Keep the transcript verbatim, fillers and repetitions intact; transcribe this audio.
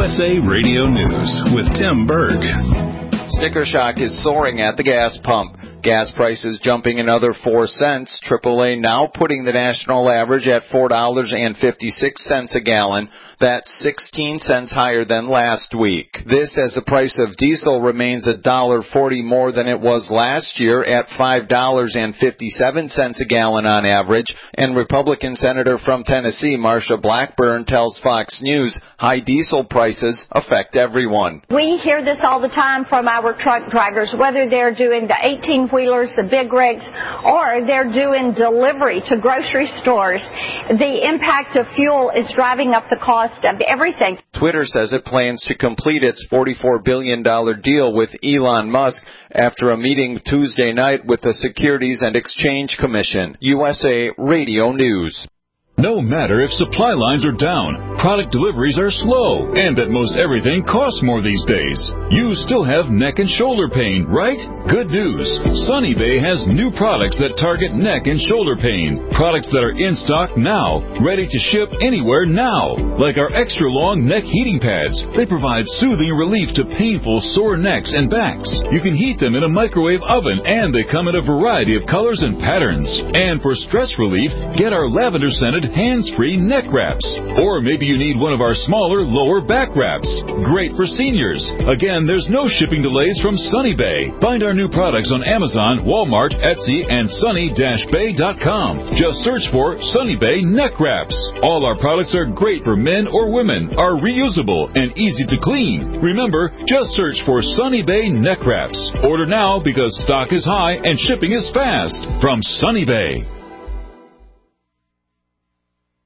S A Radio News with Tim Berg. Sticker shock is soaring at the gas pump. Gas prices jumping another four cents. triple A now putting the national average at four dollars and fifty-six cents a gallon. That's sixteen cents higher than last week. This as the price of diesel remains one dollar forty more than it was last year at five dollars and fifty-seven cents a gallon on average. And Republican Senator from Tennessee, Marsha Blackburn, tells Fox News high diesel prices affect everyone. We hear this all the time from our truck drivers, whether they're doing the eighteen-wheelers, the big rigs, or they're doing delivery to grocery stores. The impact of fuel is driving up the cost of everything. Twitter says it plans to complete its forty-four billion dollars deal with Elon Musk after a meeting Tuesday night with the Securities and Exchange Commission. U S A Radio News. No matter if supply lines are down, product deliveries are slow, and that most everything costs more these days, you still have neck and shoulder pain, right? Good news. Sunny Bay has new products that target neck and shoulder pain. Products that are in stock now, ready to ship anywhere now. Like our extra long neck heating pads. They provide soothing relief to painful sore necks and backs. You can heat them in a microwave oven, and they come in a variety of colors and patterns. And for stress relief, get our lavender scented hands-free neck wraps. Or maybe you need one of our smaller lower back wraps. Great for seniors. Again, there's no shipping delays from Sunny Bay. Find our new products on Amazon, Walmart, Etsy, and sunny dash bay dot com. Just search for Sunny Bay neck wraps. All our products are great for men or women, are reusable, and easy to clean. Remember, just search for Sunny Bay neck wraps. Order now because stock is high and shipping is fast. From Sunny Bay.